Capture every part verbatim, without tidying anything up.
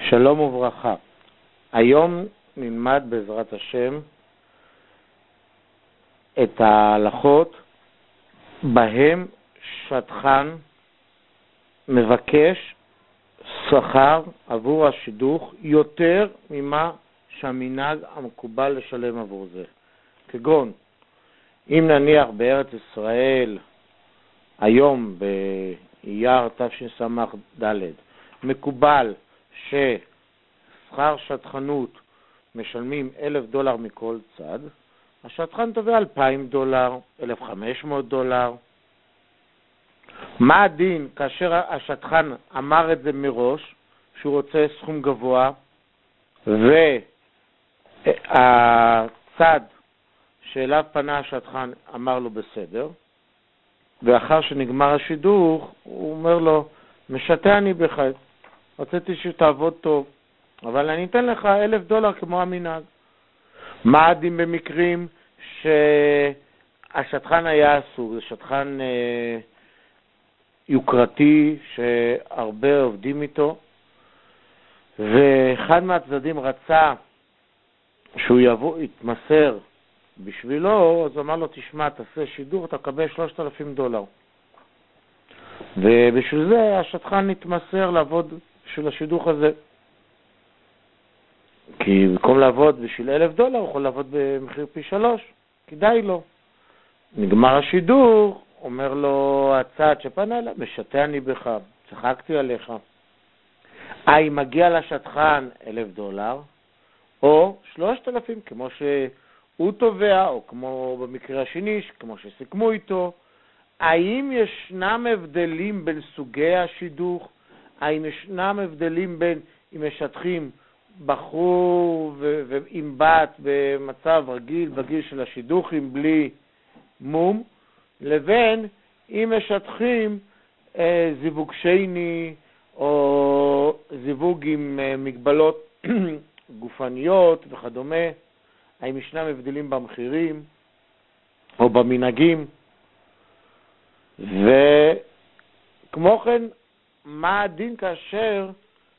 שלום וברכה. היום נלמד בעזרת השם את ההלכות בהם שטחן מבקש שכר עבור השידוך יותר ממה שהמנהג המקובל לשלם עבור זה. כגון, אם נניח בארץ ישראל היום באייר תשס"ד מקובל ששכר שטחנות משלמים אלף דולר מכל צד, השטחן תובע אלפיים דולר, אלף וחמש מאות דולר. מה הדין כאשר השטחן אמר את זה מראש, שהוא רוצה סכום גבוה, והצד שאליו פנה השטחן אמר לו בסדר, ואחר שנגמר השידוך הוא אומר לו, משתה אני בך, רציתי שתעבוד טוב, אבל אני אתן לך אלף דולר כמו המנהג. מה הדין במקרים שהשטחן היה אסור? זה שטחן אה, יוקרתי שהרבה עובדים איתו, ואחד מהצדדים רצה שהוא יבוא, יתמסר בשבילו, אז אמר לו, תשמע, תעשה שידור, אתה קבל שלושת אלפים דולר. ובשביל זה השטחן נתמסר לעבוד בשביל השידוך הזה. כי במקום לעבוד בשביל אלף דולר, הוא יכול לעבוד במחיר פי שלוש, כדאי לו. נגמר השידוך, אומר לו הצד שפנה אליו, משתה אני בך, צחקתי עליך. האם מגיע לשטחן אלף דולר, או שלושת אלפים, כמו שהוא תובע, או כמו במקרה השני, כמו שסיכמו איתו. האם ישנם הבדלים בין סוגי השידוך? האם ישנם הבדלים בין אם משטחים בחור ועם בת במצב רגיל, בגיל של השידוכים בלי מום, לבין אם משטחים אה, זיווג שני או זיווג עם אה, מגבלות גופניות וכדומה? האם ישנם הבדלים במחירים או במנהגים? וכמו כן, מה הדין כאשר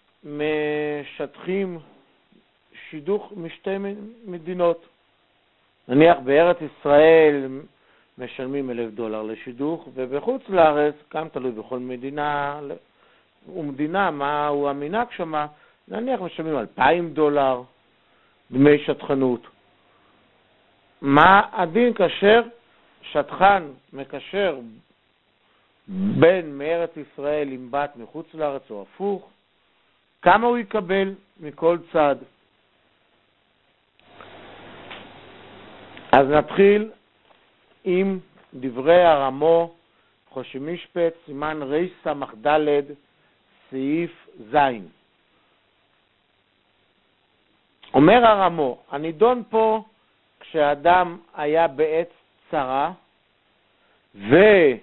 משטחים שידוך משתי מדינות? נניח בארץ ישראל משלמים אלף דולר לשידוך, ובחוץ לארץ, גם תלוי בכל מדינה ומדינה, מהו המנהג שמה, נניח משלמים אלפיים דולר דמי שטחנות. מה הדין כאשר שטחן מקשר בין מארץ ישראל עם בת מחוץ לארץ או הפוך? כמה הוא יקבל מכל צד? אז נתחיל עם דברי הרמו, חושי משפט, סימן רי סמך ד' סעיף זין. אומר הרמו, הנידון פה כשאדם היה בעת צרה, והוא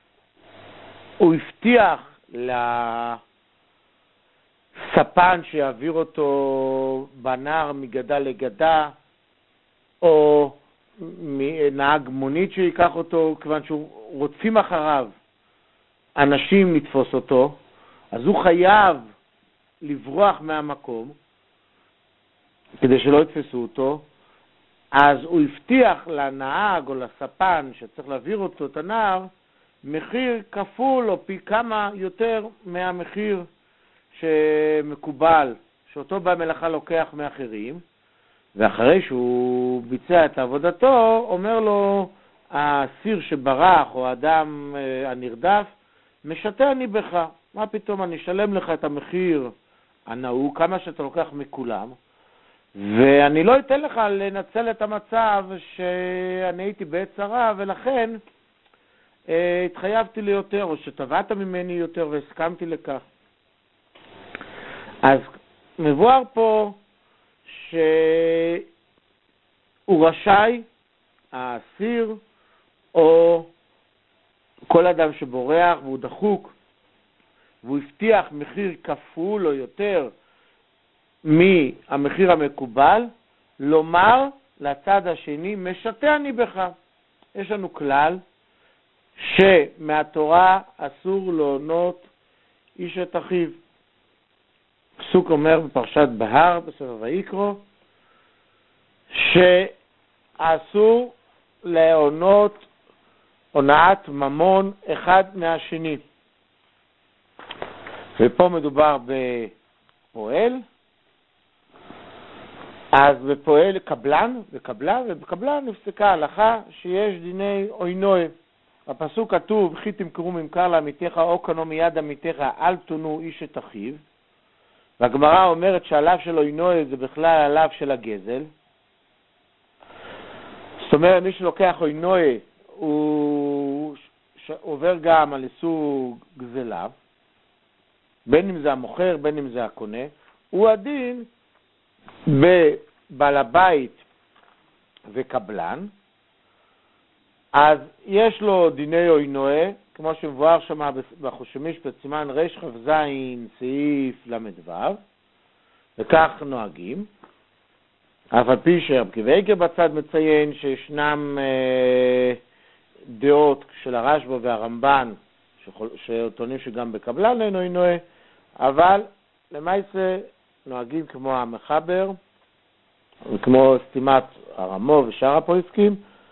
הבטיח לספן שיעביר אותו בנהר מגדה לגדה, או נהג מונית שיקח אותו, כיוון שהוא רוצים אחריו אנשים לתפוס אותו, אז הוא חייב לברוח מהמקום כדי שלא יתפסו אותו. אז הוא הבטיח לנהג או לספן שצריך להעביר אותו את הנהר מחיר כפול או פי כמה יותר מהמחיר שמקובל, שאותו במלאכה לוקח מאחרים, ואחרי שהוא ביצע את עבודתו, אומר לו האסיר שברח או האדם הנרדף, משתה אני בך, מה פתאום, אני אשלם לך את המחיר הנהוג, כמה שאתה לוקח מכולם, ואני לא אתן לך לנצל את המצב שאני הייתי בעת צרה, ולכן אה, התחייבתי לי יותר, או שטבעת ממני יותר והסכמתי לכך. אז מבואר פה שהוא רשאי, האסיר, או כל אדם שבורח והוא דחוק, והוא הבטיח מחיר כפול או יותר מהמחיר המקובל, לומר לצד השני, משתה אני בך. יש לנו כלל שמהתורה אסור להונות איש את אחיו. הפסוק אומר בפרשת בהר, בספר ויקרא, שאסור להונות הונאת ממון אחד מהשני. ופה מדובר בפועל, אז בפועל קבלן, וקבלן, ובקבלן נפסקה ההלכה שיש דיני אוינוי. בפסוק כתוב, וכי תמכרו ממכר לעמיתך או קנו מיד עמיתך, אל תונו איש את אחיו. והגמרא אומרת שהלאו של אוינוי זה בכלל הלאו של הגזל. זאת אומרת, מי שלוקח אוינוי הוא עובר גם על סוג גזליו, בין אם זה המוכר, בין אם זה הקונה. הוא הדין בבעל הבית וקבלן, אז יש לו דיני אוינוי, כמו שמבואר שם בחושמיש בסימן רש חף זין סעיף למדו, וכך נוהגים. אף על פי שרב קיווקר בצד מציין שישנם אה, דעות של הרשב"א והרמב"ן שטוענים שגם בקבלן אין אוינוי, אבל למעשה נוהגים כמו המחבר וכמו סתימת הרמו ושאר הפוסקים,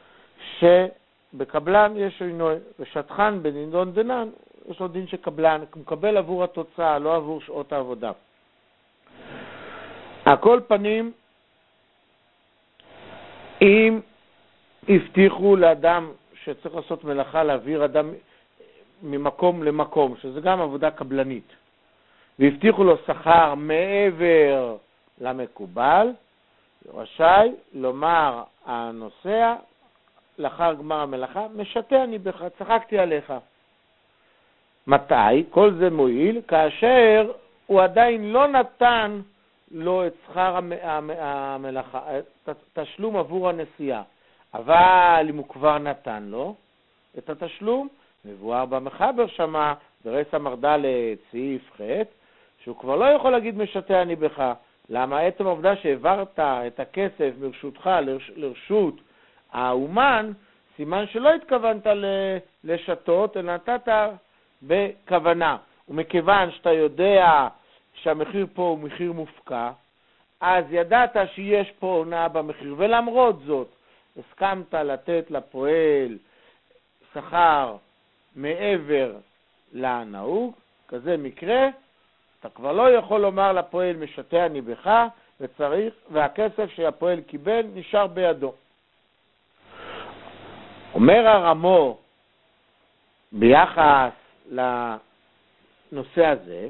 שבקבלן יש אוינוי, ושטחן בנדון דנן יש לו דין שקבלן מקבל עבור התוצאה, לא עבור שעות העבודה. הכל פנים, אם הבטיחו לאדם שצריך לעשות מלאכה להעביר אדם ממקום למקום, שזה גם עבודה קבלנית, והבטיחו לו שכר מעבר למקובל, רשאי לומר הנוסע לאחר גמר המלאכה, משתה אני בך, צחקתי עליך. מתי? כל זה מועיל כאשר הוא עדיין לא נתן לו את שכר המלאכה, תשלום עבור הנסיעה. אבל אם הוא כבר נתן לו את התשלום, מבואר במחבר שמה, ברס המרדלת סעיף ח', שהוא כבר לא יכול להגיד משתה אני בך. למה? עצם העובדה שהעברת את הכסף ברשותך לרש, לרשות האומן, סימן שלא התכוונת לשתות, אלא נתת בכוונה. ומכיוון שאתה יודע שהמחיר פה הוא מחיר מופקע, אז ידעת שיש פה עונה במחיר, ולמרות זאת הסכמת לתת לפועל שכר מעבר לנהוג. כזה מקרה, אתה כבר לא יכול לומר לפועל משתה אני בך, וצריך, והכסף שהפועל קיבל נשאר בידו. אומר הרמו ביחס לנושא הזה,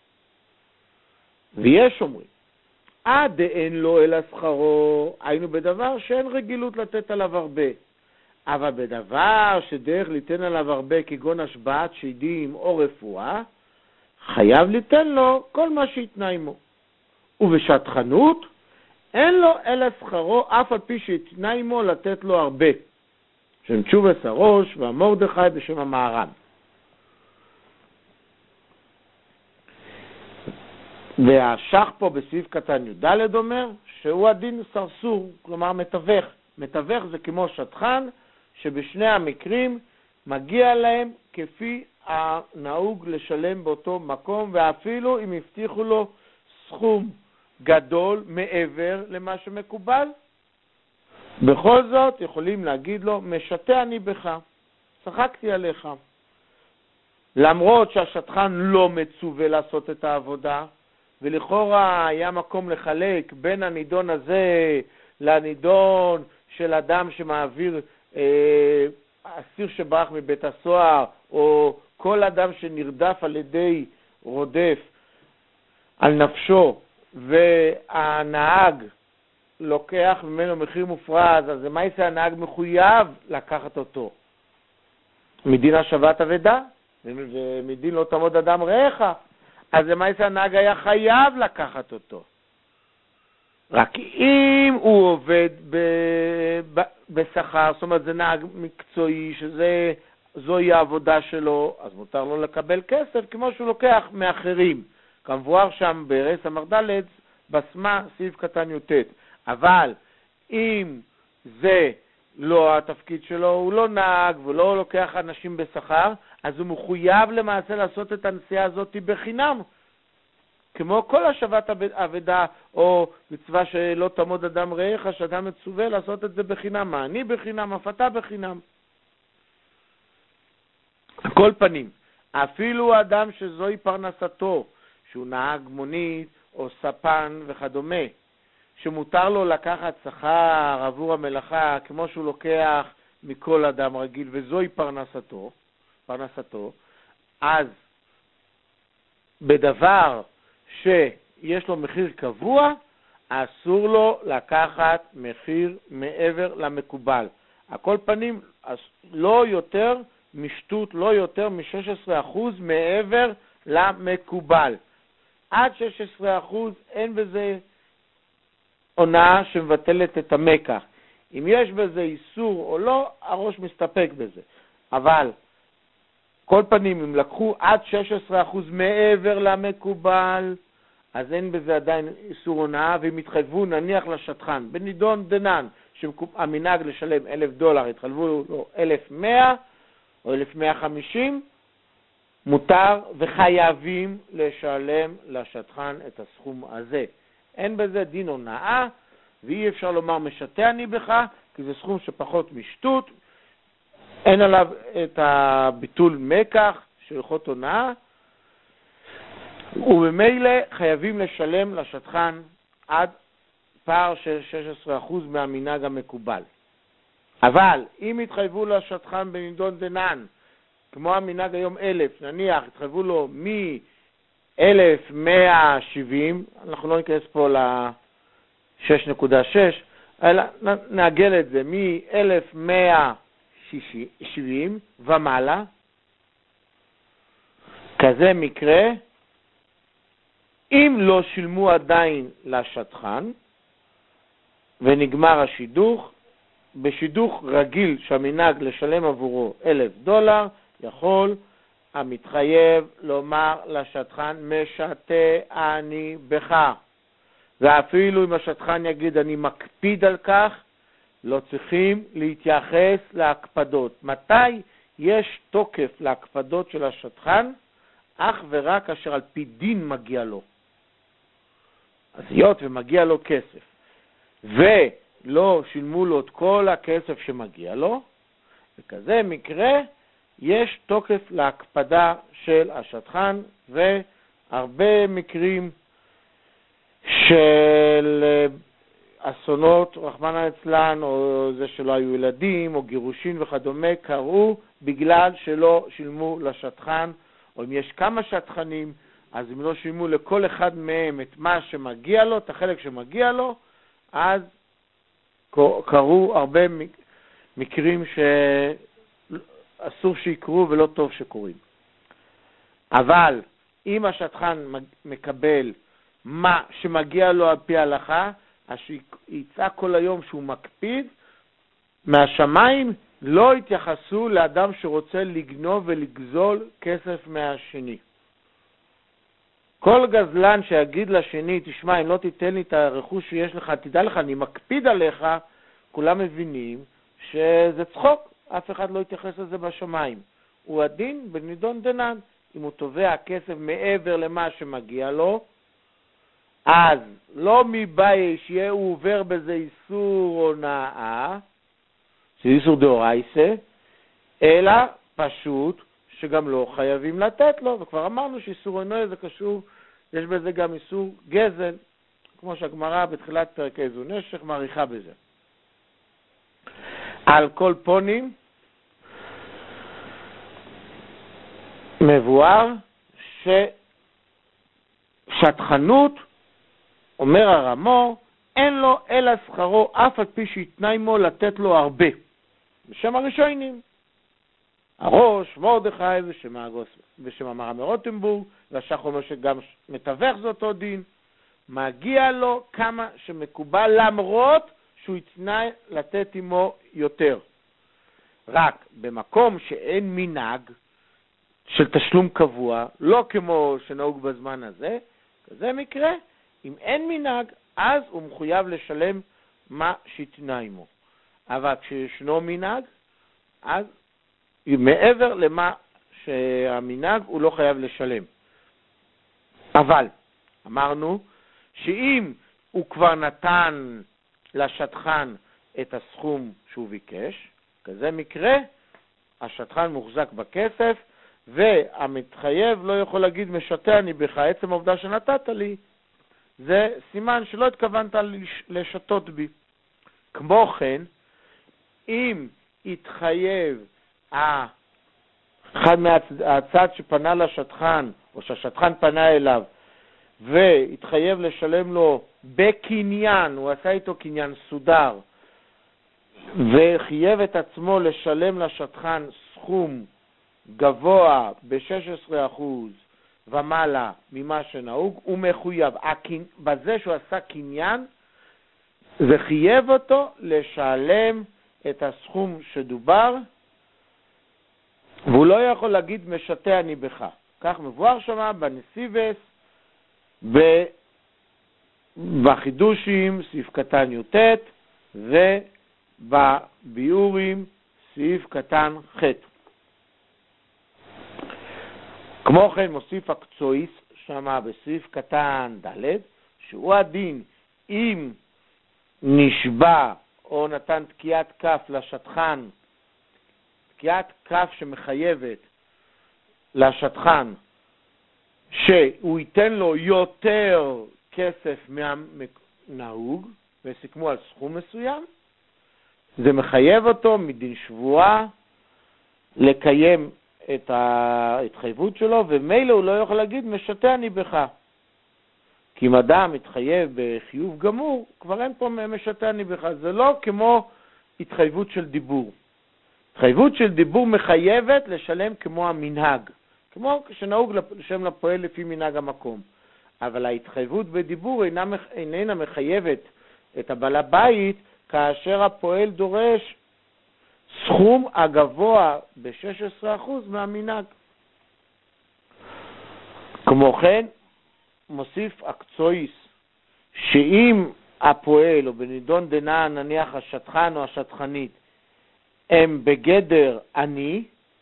ויש אומרים, עד אין לו אלא שכרו, היינו בדבר שאין רגילות לתת עליו הרבה, אבל בדבר שדרך ליתן עליו הרבה, כגון השבעת שדים או רפואה, חייב ליתן לו כל מה שיתנה עמו. ובשטחנות, אין לו אלא שכרו, אף על פי שיתנה עמו לתת לו הרבה. שם תשובס הראש והמורדכי בשם המהר"ן. והשח פה בסעיף קטן י"ד אומר שהוא הדין סרסור, כלומר מתווך. מתווך זה כמו שטחן, שבשני המקרים מגיע להם כפי הנהוג לשלם באותו מקום, ואפילו אם הבטיחו לו סכום גדול מעבר למה שמקובל, בכל זאת יכולים להגיד לו משתה אני בך, צחקתי עליך. למרות שהשטחן לא מצווה לעשות את העבודה, ולכאורה היה מקום לחלק בין הנידון הזה לנידון של אדם שמעביר אה, אסיר שברח מבית הסוהר, או כל אדם שנרדף על ידי רודף על נפשו, והנהג לוקח ממנו מחיר מופרז, אז מה יעשה? הנהג מחויב לקחת אותו. מדין השבת אבדה, ומדין לא תעמוד אדם רעך. אז מה יעשה? הנהג היה חייב לקחת אותו. רק אם הוא עובד ב- ב- בשכר, זאת אומרת זה נהג מקצועי, שזוהי העבודה שלו, אז מותר לו לקבל כסף כמו שהוא לוקח מאחרים. כמבואר שם ברס המרדלת, בסמה סעיף קטן י"ט. אבל אם זה לא התפקיד שלו, הוא לא נהג ולא לוקח אנשים בשכר, אז הוא מחויב למעשה לעשות את הנסיעה הזאת בחינם. כמו כל השבת אבדה, או מצווה שלא תעמוד אדם רעך, שאדם מצווה לעשות את זה בחינם, מעני בחינם, הפתה בחינם. על כל פנים, אפילו אדם שזוהי פרנסתו, שהוא נהג מונית או ספן וכדומה, שמותר לו לקחת שכר עבור המלאכה כמו שהוא לוקח מכל אדם רגיל, וזוהי פרנסתו, פרנסתו, אז בדבר שיש לו מחיר קבוע, אסור לו לקחת מחיר מעבר למקובל. על כל פנים, לא יותר משטות, לא יותר מ-שש עשרה אחוז מעבר למקובל. עד שש עשרה אחוז אין בזה עונה שמבטלת את המקח. אם יש בזה איסור או לא, הראש מסתפק בזה. אבל כל פנים, אם לקחו עד שש עשרה אחוז מעבר למקובל, אז אין בזה עדיין איסור הונאה, והם התחייבו נניח לשטחן, בנידון דנן, שהמנהג לשלם אלף דולר, התחייבו לו אלף ומאה או אלף ומאה וחמישים, מותר וחייבים לשלם לשטחן את הסכום הזה. אין בזה דין הונאה, ואי אפשר לומר משתה אני בך, כי זה סכום שפחות משטות, אין עליו את הביטול מקח של הלכות הונאה, ובמילא חייבים לשלם לשטחן עד פער של שש עשרה אחוז מהמנהג המקובל. אבל אם התחייבו לשטחן בנידון דנן, כמו המנהג היום אלף, נניח התחייבו לו מ-אלף ומאה ושבעים, אנחנו לא ניכנס פה ל-שש נקודה שש, אלא נעגל את זה מ-אלף ומאה ושבעים ומעלה, כזה מקרה, אם לא שילמו עדיין לשטחן, ונגמר השידוך, בשידוך רגיל שהמנהג לשלם עבורו אלף דולר, יכול המתחייב לומר לשטחן, משתה אני בך. ואפילו אם השטחן יגיד, אני מקפיד על כך, לא צריכים להתייחס להקפדות. מתי יש תוקף להקפדות של השטחן? אך ורק אשר על פי דין מגיע לו. אז היות ומגיע לו כסף, ולא שילמו לו את כל הכסף שמגיע לו, וכזה מקרה יש תוקף להקפדה של השטחן, והרבה מקרים של אסונות, רחמנא ליצלן, או זה שלא היו ילדים, או גירושין וכדומה, קרו בגלל שלא שילמו לשטחן, או אם יש כמה שטחנים, אז אם לא שילמו לכל אחד מהם את מה שמגיע לו, את החלק שמגיע לו, אז קרו הרבה מקרים שאסור שיקרו ולא טוב שקורים. אבל אם השטחן מקבל מה שמגיע לו על פי ההלכה, אז שיצא כל היום שהוא מקפיד, מהשמיים לא יתייחסו לאדם שרוצה לגנוב ולגזול כסף מהשני. כל גזלן שיגיד לשני, תשמע, אם לא תיתן לי את הרכוש שיש לך, תדע לך, אני מקפיד עליך, כולם מבינים שזה צחוק, אף אחד לא יתייחס לזה בשמיים. הוא הדין בנידון דנן. אם הוא תובע כסף מעבר למה שמגיע לו, אז לא מבעיה שיהיה הוא עובר בזה איסור הונאה, זה איסור דאורייתא, אלא פשוט שגם לא חייבים לתת לו, וכבר אמרנו שאיסור הונאה זה קשור, יש בזה גם איסור גזל, כמו שהגמרא בתחילת פרק איזו נשך מעריכה בזה. על כל פונים, מבואר ששטחנות, אומר הרמו, אין לו אלא שכרו, אף על פי שיתנאי מו לתת לו הרבה. בשם הראשונים, הראש, מרדכי ושם הגוס, ושם אמר מרוטנבורג, והשח אומר שגם מתווך זה אותו דין, מגיע לו כמה שמקובל, למרות שהוא יתנאי לתת עמו יותר. רק במקום שאין מנהג של תשלום קבוע, לא כמו שנהוג בזמן הזה, כזה מקרה, אם אין מנהג, אז הוא מחויב לשלם מה שיתנאי עמו. אבל כשישנו מנהג, אז מעבר למה שהמנהג הוא לא חייב לשלם. אבל אמרנו שאם הוא כבר נתן לשטחן את הסכום שהוא ביקש, כזה מקרה, השטחן מוחזק בכסף, והמתחייב לא יכול להגיד משתה אני בך, עצם העובדה שנתת לי, זה סימן שלא התכוונת לשתות בי. כמו כן, אם התחייב אחד מהצד שפנה לשטחן, או שהשטחן פנה אליו, והתחייב לשלם לו בקניין, הוא עשה איתו קניין סודר, וחייב את עצמו לשלם לשטחן סכום גבוה ב-שש עשרה אחוז ומעלה ממה שנהוג, הוא מחויב. בזה שהוא עשה קניין, זה חייב אותו לשלם את הסכום שדובר, והוא לא יכול להגיד משתה אני בך. כך מבואר שמה בנסיבס, בחידושים סעיף קטן י"ט, ובביאורים סעיף קטן ח'. כמו כן מוסיף הקצועיס שמה בסעיף קטן ד', שהוא הדין אם נשבע או נתן תקיעת כף לשטחן, תקיעת כף שמחייבת לשטחן שהוא ייתן לו יותר כסף מהנהוג, וסיכמו על סכום מסוים, זה מחייב אותו מדין שבועה לקיים את ההתחייבות שלו, ומילא הוא לא יכול להגיד משתה אני בך. כי אם אדם מתחייב בחיוב גמור, כבר אין פה משתה אני בך. זה לא כמו התחייבות של דיבור. התחייבות של דיבור מחייבת לשלם כמו המנהג, כמו שנהוג לשלם לפועל לפי מנהג המקום. אבל ההתחייבות בדיבור אינה, איננה מחייבת את הבעל הבית, כאשר הפועל דורש סכום הגבוה ב-שש עשרה אחוז מהמנהג. כמו כן, מוסיף הקצועיס, שאם הפועל או בנידון דנן, נניח השטחן או השטחנית, הם בגדר אני,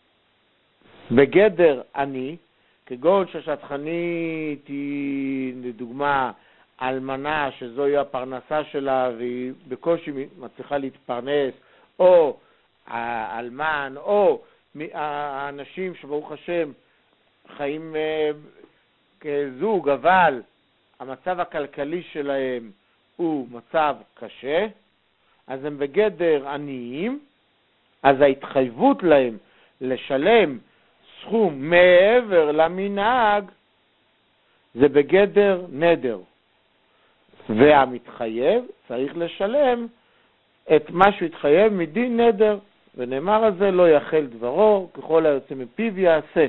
בגדר אני, כגון שהשטחנית היא, לדוגמה, אלמנה שזוהי הפרנסה שלה והיא בקושי מצליחה להתפרנס, או האלמן, או האנשים שברוך השם חיים כזוג, אבל המצב הכלכלי שלהם הוא מצב קשה, אז הם בגדר עניים, אז ההתחייבות להם לשלם סכום מעבר למנהג זה בגדר נדר, והמתחייב צריך לשלם את מה שהוא התחייב מדין נדר, ונאמר על זה לא יחל דברו, ככל היוצא מפיו יעשה.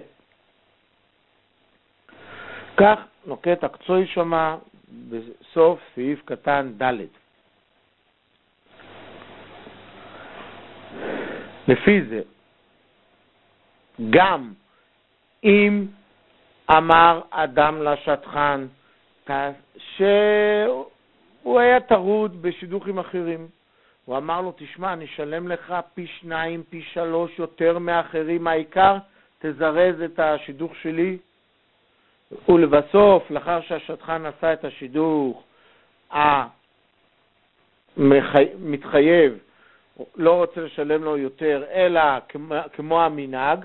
כך נוקט הקצועי שמה בסוף סעיף קטן ד'. לפי זה, גם אם אמר אדם לשטחן שהוא היה טרוד בשידוכים אחרים, הוא אמר לו, תשמע, אני אשלם לך פי שניים, פי שלוש יותר מאחרים, העיקר תזרז את השידוך שלי. ולבסוף, לאחר שהשטחן עשה את השידוך, המתחייב לא רוצה לשלם לו יותר, אלא כמו המנהג,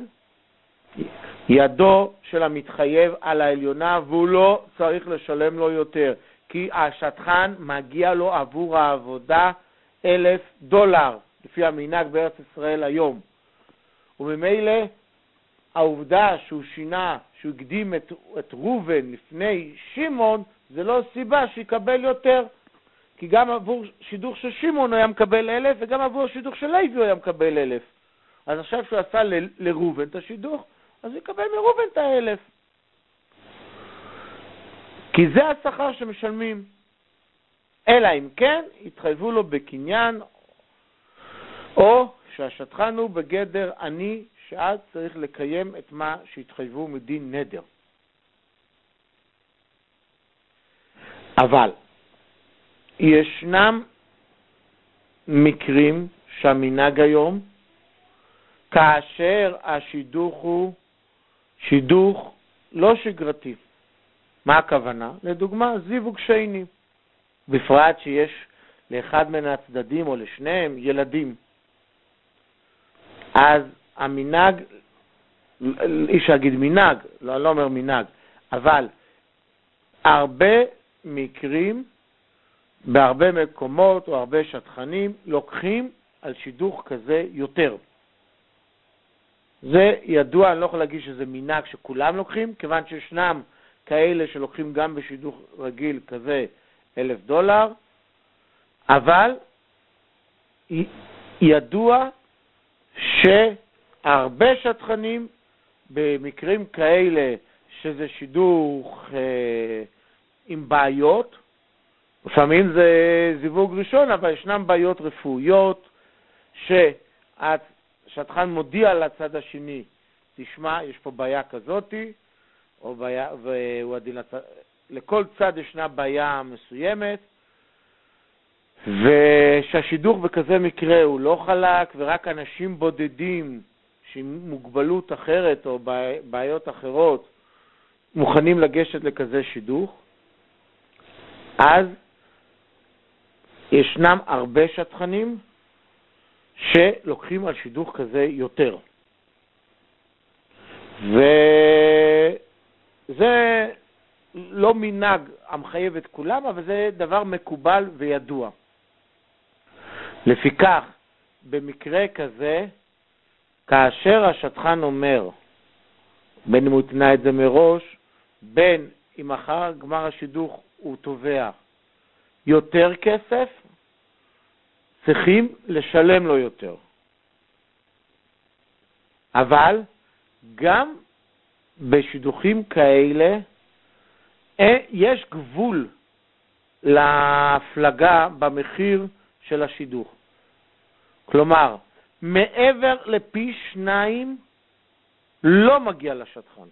ידו של המתחייב על העליונה, והוא לא צריך לשלם לו יותר, כי השטחן מגיע לו עבור העבודה אלף דולר, לפי המנהג בארץ ישראל היום. וממילא העובדה שהוא שינה, שהוא הקדים את, את רובן לפני שמעון, זה לא סיבה שיקבל יותר. כי גם עבור שידוך של שמעון הוא היה מקבל אלף, וגם עבור שידוך של לוי הוא היה מקבל אלף. אז עכשיו שהוא עשה ל, לרובן את השידוך, אז הוא יקבל מרובן את האלף. כי זה השכר שמשלמים. אלא אם כן, יתחייבו לו בקניין, או שהשטחן הוא בגדר אני, שאז צריך לקיים את מה שהתחייבו מדין נדר. אבל ישנם מקרים שהמנהג היום, כאשר השידוך הוא שידוך לא שגרתי, מה הכוונה? לדוגמה, זיווג שני, בפרט שיש לאחד מן הצדדים או לשניהם ילדים. אז המנהג, איש אגיד מנהג, לא, לא אומר מנהג, אבל הרבה מקרים, בהרבה מקומות או הרבה שטחנים, לוקחים על שידוך כזה יותר. זה ידוע, אני לא יכול להגיד שזה מנהג שכולם לוקחים, כיוון שישנם כאלה שלוקחים גם בשידוך רגיל כזה אלף דולר, אבל ידוע שהרבה שטחנים במקרים כאלה שזה שידוך אה, עם בעיות, לפעמים זה זיווג ראשון, אבל ישנם בעיות רפואיות שהשטחן מודיע לצד השני, תשמע, יש פה בעיה כזאת, או בעיה, והוא עדין לצד, לכל צד ישנה בעיה מסוימת, ושהשידוך בכזה מקרה הוא לא חלק, ורק אנשים בודדים שעם מוגבלות אחרת או בעיות אחרות מוכנים לגשת לכזה שידוך, אז ישנם הרבה שטחנים שלוקחים על שידוך כזה יותר. וזה לא מנהג המחייב את כולם, אבל זה דבר מקובל וידוע. לפיכך, במקרה כזה, כאשר השטחן אומר, בין אם הוא תנה את זה מראש, בין אם אחר גמר השידוך הוא תובע יותר כסף, צריכים לשלם לו יותר. אבל גם בשידוכים כאלה יש גבול להפלגה במחיר של השידוך. כלומר, מעבר לפי שניים לא מגיע לשטחן.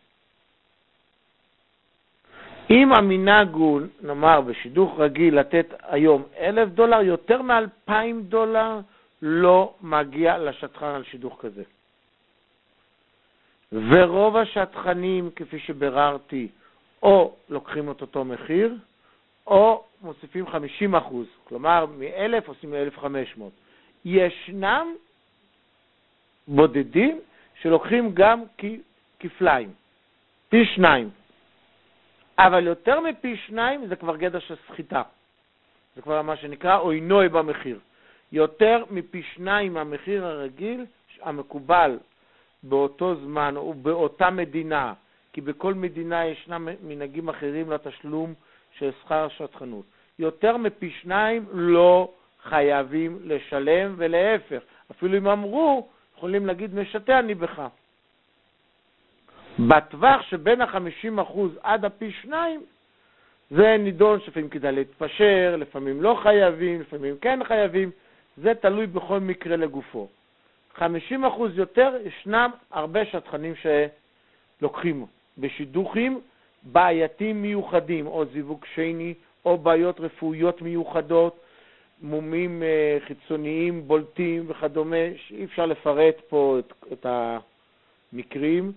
אם המנהג הוא, נאמר, בשידוך רגיל לתת היום אלף דולר, יותר מאלפיים דולר לא מגיע לשטחן על שידוך כזה. ורוב השטחנים, כפי שבררתי, או לוקחים את אותו מחיר, או מוסיפים חמישים אחוז, כלומר מ-אלף עושים ל-אלף וחמש מאות. ישנם בודדים שלוקחים גם כפליים, פי שניים. אבל יותר מפי שניים זה כבר גדר של סחיטה. זה כבר מה שנקרא עוינוי במחיר. יותר מפי שניים מהמחיר הרגיל, המקובל באותו זמן או באותה מדינה, כי בכל מדינה ישנם מנהגים אחרים לתשלום של שכר שטחנות. יותר מפי שניים לא חייבים לשלם, ולהפך. אפילו אם אמרו, יכולים להגיד משתה אני בך. בטווח שבין ה-חמישים אחוז עד הפי שניים, זה נידון שלפעמים כדאי להתפשר, לפעמים לא חייבים, לפעמים כן חייבים, זה תלוי בכל מקרה לגופו. חמישים אחוז יותר, ישנם הרבה שטחנים שלוקחים בשידוכים בעייתים מיוחדים, או זיווג שני, או בעיות רפואיות מיוחדות, מומים חיצוניים, בולטים וכדומה, שאי אפשר לפרט פה את, את המקרים,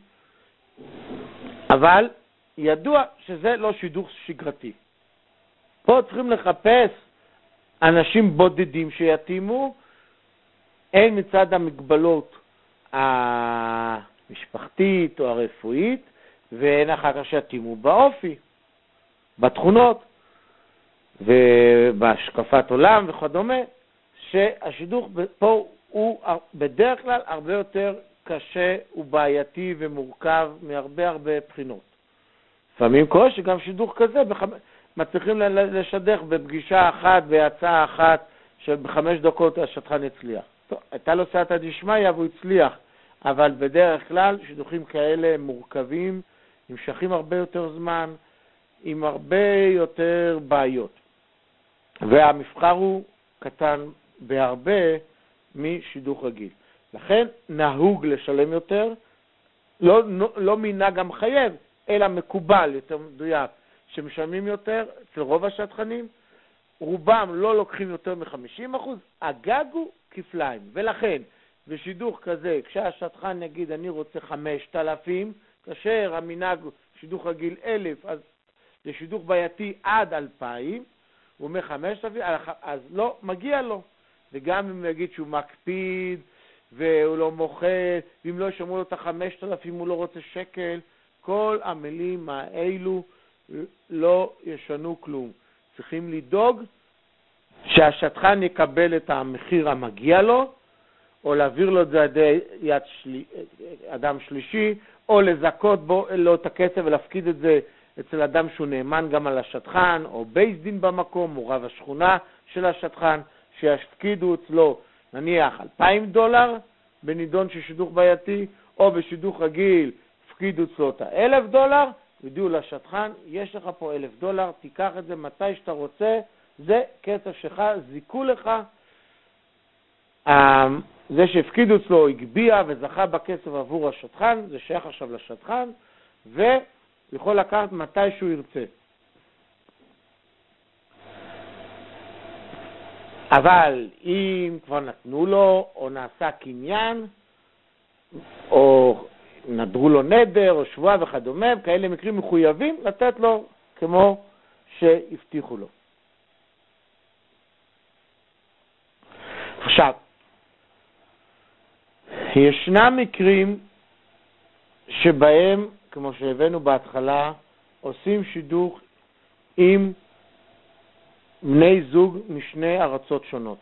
אבל ידוע שזה לא שידוך שגרתי. פה צריכים לחפש אנשים בודדים שיתאימו, הן מצד המגבלות המשפחתית או הרפואית, והן אחר כך שיתאימו באופי, בתכונות ובהשקפת עולם וכדומה, שהשידוך פה הוא בדרך כלל הרבה יותר קשה ובעייתי ומורכב מהרבה הרבה בחינות. לפעמים קורה שגם שידוך כזה בחמ... מצליחים לשדך בפגישה אחת, בהצעה אחת, שבחמש דקות השטחן הצליח. טוב, הייתה לו סייעתא דשמיא והוא הצליח, אבל בדרך כלל שידוכים כאלה מורכבים, נמשכים הרבה יותר זמן, עם הרבה יותר בעיות. והמבחר הוא קטן בהרבה משידוך רגיל. לכן נהוג לשלם יותר, לא, לא, לא מנהג המחייב, אלא מקובל, יותר מדויק, שמשלמים יותר אצל רוב השטחנים, רובם לא לוקחים יותר מ-חמישים אחוז, הגג הוא כפליים. ולכן, בשידוך כזה, כשהשטחן יגיד אני רוצה חמשת אלפים, כאשר המנהג שידוך רגיל אלף, אז זה שידוך בעייתי עד אלפיים, הוא אומר חמשת אלפים, אז לא, מגיע לו. וגם אם הוא יגיד שהוא מקפיד, והוא לא מוחה, ואם לא ישמרו לו את החמשת אלפים, הוא לא רוצה שקל, כל המילים האלו לא ישנו כלום. צריכים לדאוג שהשטחן יקבל את המחיר המגיע לו, או להעביר לו את זה עדי יד שלי, אדם שלישי, או לזכות בו לו את הכסף ולהפקיד את זה אצל אדם שהוא נאמן גם על השטחן, או בייס דין במקום, או רב השכונה של השטחן, שישקידו אצלו נניח אלפיים דולר בנידון של שידוך בעייתי, או בשידוך רגיל הפקידו אצלו את האלף דולר, וידעו לשטחן, יש לך פה אלף דולר, תיקח את זה מתי שאתה רוצה, זה כסף שלך, זיקו לך. זה שהפקידו אצלו הגביע וזכה בכסף עבור השטחן, זה שייך עכשיו לשטחן, ויכול לקחת מתי שהוא ירצה. אבל אם כבר נתנו לו, או נעשה קניין, או נדרו לו נדר, או שבועה וכדומה, כאלה מקרים מחויבים לתת לו כמו שהבטיחו לו. עכשיו, ישנם מקרים שבהם, כמו שהבאנו בהתחלה, עושים שידוך עם בני זוג משני ארצות שונות.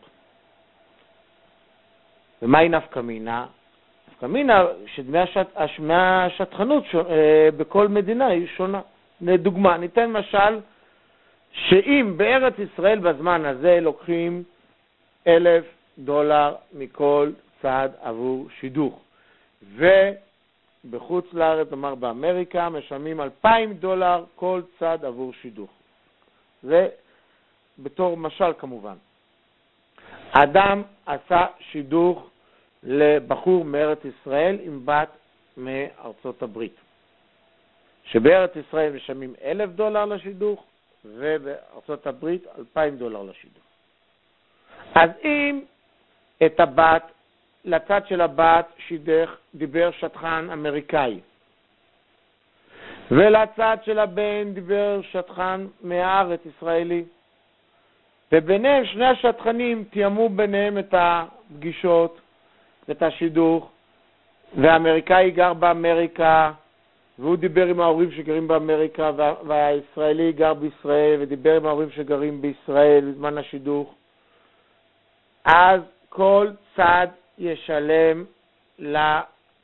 ומהי נפקא מינה? נפקא מינה שדמי השט, השטחנות ש, אה, בכל מדינה היא שונה. לדוגמה, ניתן משל שאם בארץ ישראל בזמן הזה לוקחים אלף דולר מכל צד עבור שידוך, ובחוץ לארץ, נאמר באמריקה, משלמים אלפיים דולר כל צד עבור שידוך. זה בתור משל כמובן. אדם עשה שידוך לבחור מארץ ישראל עם בת מארצות הברית. שבארץ ישראל משלמים אלף דולר לשידוך, ובארצות הברית אלפיים דולר לשידוך. אז אם את הבת, לצד של הבת שידך, דיבר שטחן אמריקאי, ולצד של הבן דיבר שטחן מהארץ ישראלי, וביניהם שני השטחנים תיאמו ביניהם את הפגישות, את השידוך, והאמריקאי גר באמריקה, והוא דיבר עם ההורים שגרים באמריקה, והישראלי גר בישראל, ודיבר עם ההורים שגרים בישראל בזמן השידוך. אז כל צד ישלם לה,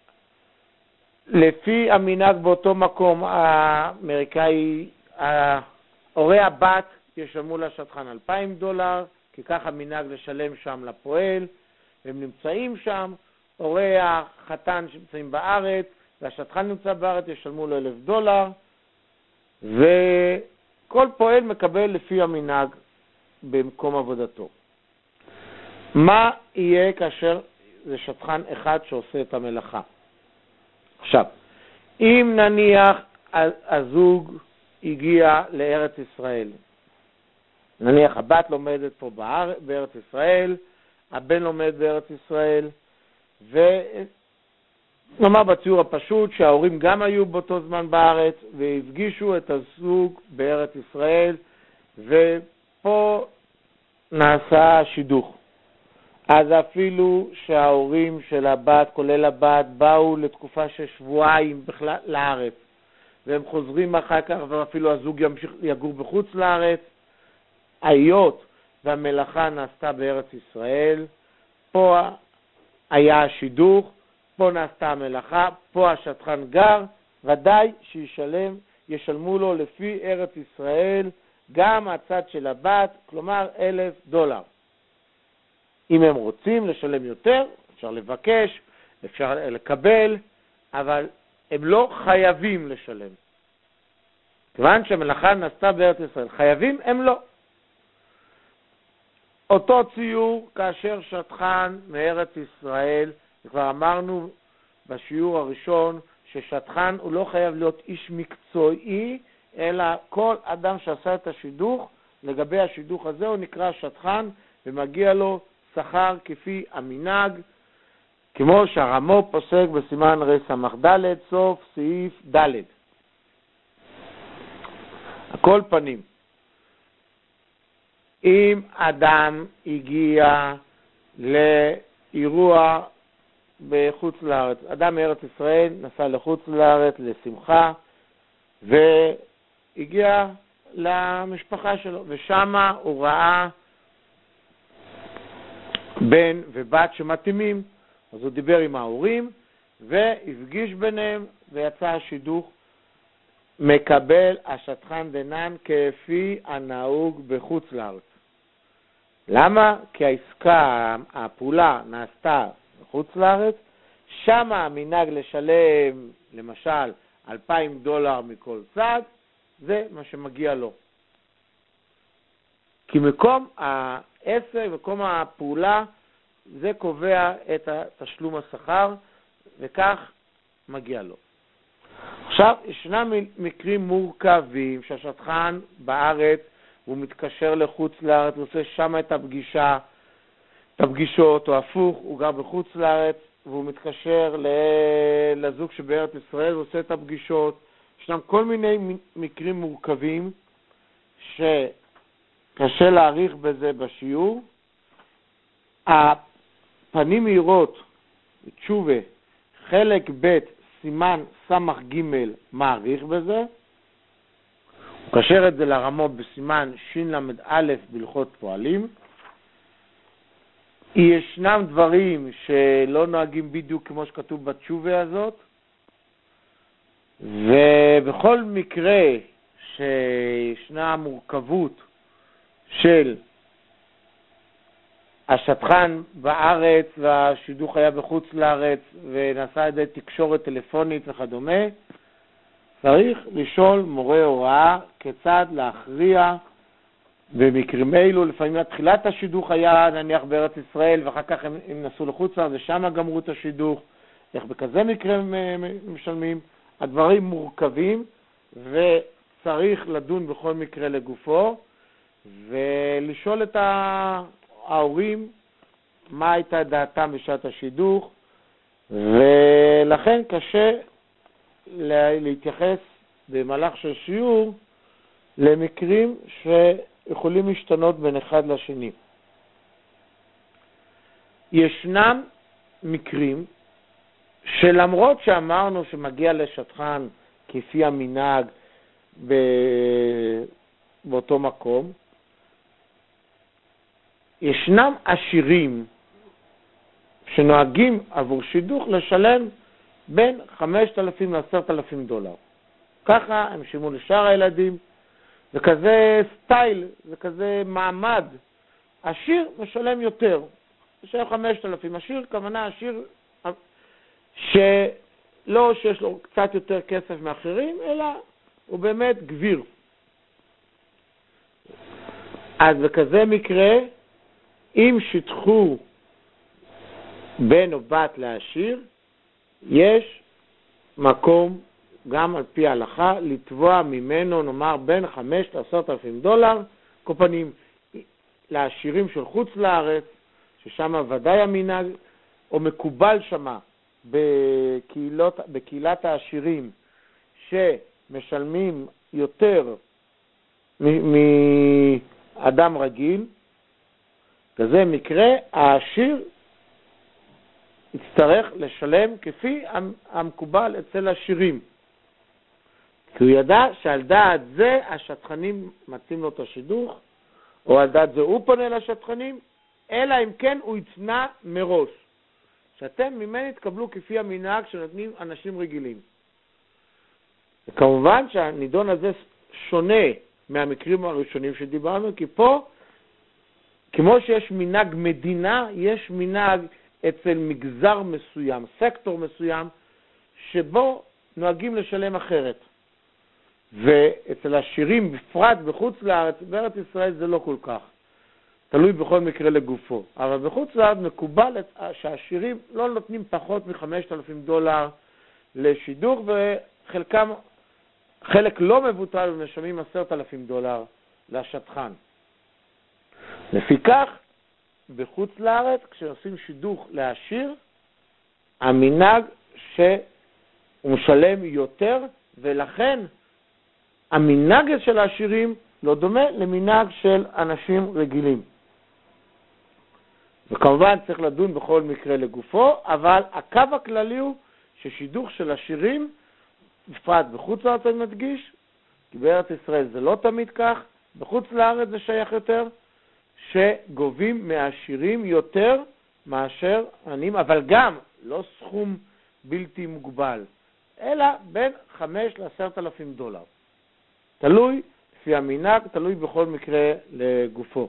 לפי המנהג באותו מקום. האמריקאי, הורי הבת ישלמו לשטחן אלפיים דולר, כי ככה מנהג לשלם שם לפועל, והם נמצאים שם. הורי החתן שנמצאים בארץ, והשטחן נמצא בארץ, ישלמו לו אלף דולר, וכל פועל מקבל לפי המנהג במקום עבודתו. מה יהיה כאשר זה שטחן אחד שעושה את המלאכה? עכשיו, אם נניח הזוג הגיע לארץ ישראל, נניח הבת לומדת פה בארץ, בארץ ישראל, הבן לומד בארץ ישראל, ונאמר בציור הפשוט שההורים גם היו באותו זמן בארץ, והפגישו את הזוג בארץ ישראל, ופה נעשה שידוך. אז אפילו שההורים של הבת, כולל הבת, באו לתקופה של שבועיים בכלל לארץ, והם חוזרים אחר כך, ואפילו הזוג ימשיך יגור בחוץ לארץ, היות והמלאכה נעשתה בארץ ישראל, פה היה השידוך, פה נעשתה המלאכה, פה השטחן גר, ודאי שישלם, ישלמו לו לפי ארץ ישראל, גם הצד של הבת, כלומר אלף דולר. אם הם רוצים לשלם יותר, אפשר לבקש, אפשר לקבל, אבל הם לא חייבים לשלם. כיוון שהמלאכה נעשתה בארץ ישראל, חייבים הם לא. אותו ציור כאשר שטחן מארץ ישראל, וכבר אמרנו בשיעור הראשון ששטחן הוא לא חייב להיות איש מקצועי, אלא כל אדם שעשה את השידוך, לגבי השידוך הזה הוא נקרא שטחן, ומגיע לו שכר כפי המנהג, כמו שהרמו פוסק בסימן רס"ד, סוף סעיף ד'. הכל פנים. אם אדם הגיע לאירוע בחוץ לארץ, אדם מארץ ישראל נסע לחוץ לארץ לשמחה, והגיע למשפחה שלו, ושם הוא ראה בן ובת שמתאימים, אז הוא דיבר עם ההורים, והפגיש ביניהם, ויצא השידוך, מקבל השטחן דנן כפי הנהוג בחוץ לארץ. למה? כי העסקה, הפעולה נעשתה בחוץ לארץ, שם המנהג לשלם למשל אלפיים דולר מכל צד, זה מה שמגיע לו. כי מקום העסק, מקום הפעולה, זה קובע את תשלום השכר, וכך מגיע לו. עכשיו, ישנם מקרים מורכבים שהשטחן בארץ, הוא מתקשר לחוץ לארץ, הוא עושה שם את הפגישה, את הפגישות, או הפוך, הוא גר בחוץ לארץ, והוא מתקשר לזוג שבארץ ישראל, הוא עושה את הפגישות. ישנם כל מיני מקרים מורכבים שקשה להעריך בזה בשיעור. הפנים מהירות, תשובה, חלק ב' סימן סמך ג' מעריך בזה. הוא קשר את זה לרמות בסימן שין למד א' בהלכות פועלים. ישנם דברים שלא נוהגים בדיוק כמו שכתוב בתשובה הזאת, ובכל מקרה שישנה מורכבות של השטחן בארץ והשידוך היה בחוץ לארץ ונעשה על ידי תקשורת טלפונית וכדומה, צריך לשאול מורה הוראה כיצד להכריע במקרים אלו. לפעמים תחילת השידוך היה נניח בארץ ישראל, ואחר כך הם, הם נסעו לחוץ לארץ ושם גמרו את השידוך. איך בכזה מקרה הם משלמים? הדברים מורכבים, וצריך לדון בכל מקרה לגופו, ולשאול את ההורים מה הייתה דעתם בשעת השידוך, ולכן קשה להתייחס במהלך של שיעור למקרים שיכולים להשתנות בין אחד לשני. ישנם מקרים שלמרות שאמרנו שמגיע לשטחן כפי המנהג באותו מקום, ישנם עשירים שנוהגים עבור שידוך לשלם בין חמשת אלפים לעשרת אלפים דולר. ככה הם שילמו לשאר הילדים, זה כזה סטייל, זה כזה מעמד. עשיר משלם יותר, משלם חמשת אלפים. עשיר, כוונה עשיר שלא שיש לו קצת יותר כסף מאחרים, אלא הוא באמת גביר. אז בכזה מקרה, אם שטחו בן או בת לעשיר, יש מקום גם על פי ההלכה לתבוע ממנו, נאמר, בין חמשת לעשרת אלפים דולר, קופנים לעשירים של חוץ לארץ, ששם ודאי המנהג, או מקובל שמה בקהילות, בקהילת העשירים, שמשלמים יותר מאדם רגיל. כזה מקרה, העשיר יצטרך לשלם כפי המקובל אצל העשירים. כי הוא ידע שעל דעת זה השטחנים מתאים לו את השידוך, או על דעת זה הוא פונה לשטחנים, אלא אם כן הוא יצנע מראש. שאתם ממני תקבלו כפי המנהג שנותנים אנשים רגילים. וכמובן שהנידון הזה שונה מהמקרים הראשונים שדיברנו, כי פה, כמו שיש מנהג מדינה, יש מנהג אצל מגזר מסוים, סקטור מסוים, שבו נוהגים לשלם אחרת. ואצל השירים בפרט בחוץ לארץ, בארץ ישראל זה לא כל כך. תלוי בכל מקרה לגופו. אבל בחוץ לארץ מקובל שהשירים לא נותנים פחות מ-חמשת אלפים דולר לשידוך, וחלקם, חלק לא מבוטל ומשלמים עשרת אלפים דולר לשטחן. לפיכך, בחוץ לארץ, כשעושים שידוך לעשיר, המנהג שהוא משלם יותר, ולכן המנהג של העשירים לא דומה למנהג של אנשים רגילים. וכמובן צריך לדון בכל מקרה לגופו, אבל הקו הכללי הוא ששידוך של עשירים, בפרט בחוץ לארץ אני מדגיש, כי בארץ ישראל זה לא תמיד כך, בחוץ לארץ זה שייך יותר, שגובים מהעשירים יותר מאשר עניים, אבל גם לא סכום בלתי מוגבל, אלא בין חמש לעשרת אלפים דולר. תלוי לפי המנהג, תלוי בכל מקרה לגופו.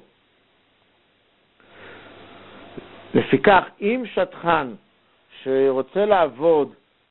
לפיכך, אם שטחן שרוצה לעבוד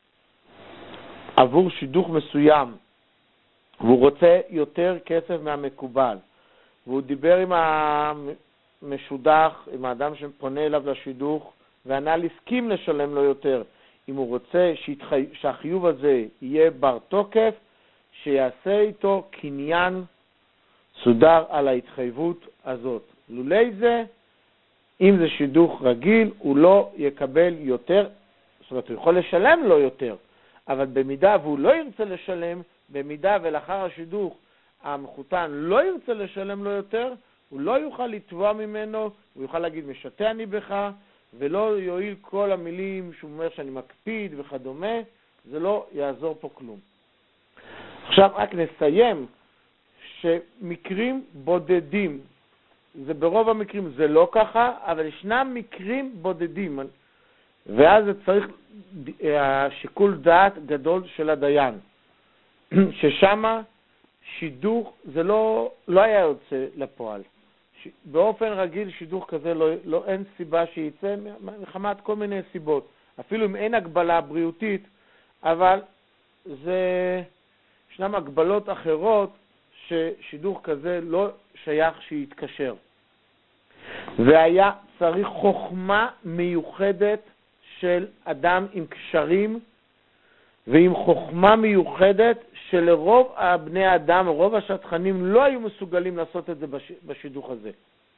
עבור שידוך מסוים, והוא רוצה יותר כסף מהמקובל, והוא דיבר עם המשודח, עם האדם שפונה אליו לשידוך, והנ"ל הסכים לשלם לו יותר, אם הוא רוצה שהתחי... שהחיוב הזה יהיה בר תוקף, שיעשה איתו קניין סודר על ההתחייבות הזאת. לולי זה, אם זה שידוך רגיל, הוא לא יקבל יותר, זאת אומרת, הוא יכול לשלם לו יותר, אבל במידה והוא לא ירצה לשלם, במידה ולאחר השידוך המחותן לא ירצה לשלם לו יותר, הוא לא יוכל לתבוע ממנו, הוא יוכל להגיד משתה אני בך, ולא יועיל כל המילים שהוא אומר שאני מקפיד וכדומה, זה לא יעזור פה כלום. עכשיו רק נסיים שמקרים בודדים, זה ברוב המקרים זה לא ככה, אבל ישנם מקרים בודדים, ואז זה צריך שיקול דעת גדול של הדיין, ששמה שידוך זה לא, לא היה יוצא לפועל. ש... באופן רגיל שידוך כזה לא, לא, אין סיבה שייצא מחמת כל מיני סיבות, אפילו אם אין הגבלה בריאותית, אבל זה, ישנם הגבלות אחרות ששידוך כזה לא שייך שיתקשר. והיה צריך חוכמה מיוחדת של אדם עם קשרים, ועם חוכמה מיוחדת שלרוב בני האדם, רוב השטחנים לא היו מסוגלים לעשות את זה בשידוך הזה.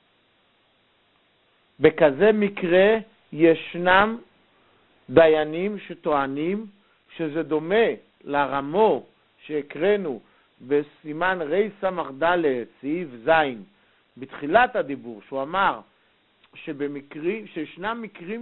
בכזה מקרה ישנם דיינים שטוענים שזה דומה לרמו שהקראנו בסימן רי סמך ד' סעיף זין בתחילת הדיבור, שהוא אמר שבמקרים, שישנם מקרים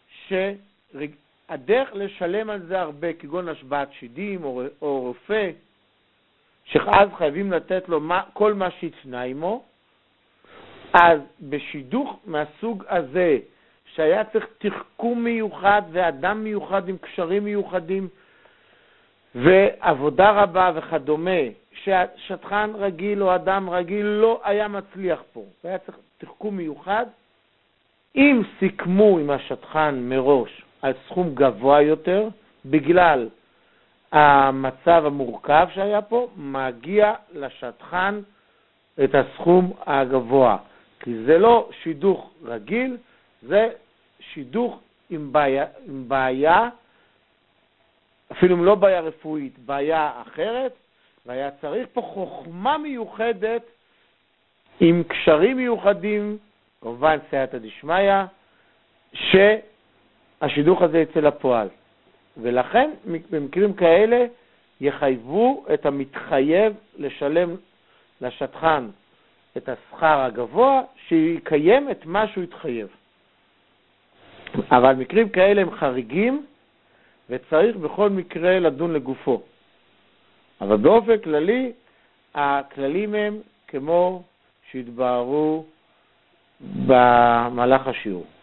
שהדרך לשלם על זה הרבה, כגון השבעת שדים או, או רופא, שאז חייבים לתת לו מה, כל מה שיצנע עמו, אז בשידוך מהסוג הזה, שהיה צריך תחכום מיוחד ואדם מיוחד עם קשרים מיוחדים ועבודה רבה וכדומה, ששטחן רגיל או אדם רגיל לא היה מצליח פה, והיה צריך תחכום מיוחד, אם סיכמו עם השטחן מראש על סכום גבוה יותר, בגלל המצב המורכב שהיה פה, מגיע לשטחן את הסכום הגבוה. כי זה לא שידוך רגיל, זה שידוך עם בעיה, עם בעיה, אפילו אם לא בעיה רפואית, בעיה אחרת, והיה צריך פה חוכמה מיוחדת עם קשרים מיוחדים, כמובן סייעתא דשמיא, שהשידוך הזה יצא לפועל. ולכן במקרים כאלה יחייבו את המתחייב לשלם לשטחן את השכר הגבוה, שיקיים את מה שהוא יתחייב. אבל מקרים כאלה הם חריגים, וצריך בכל מקרה לדון לגופו. אבל באופן כללי, הכללים הם כמו שהתבהרו במהלך השיעור.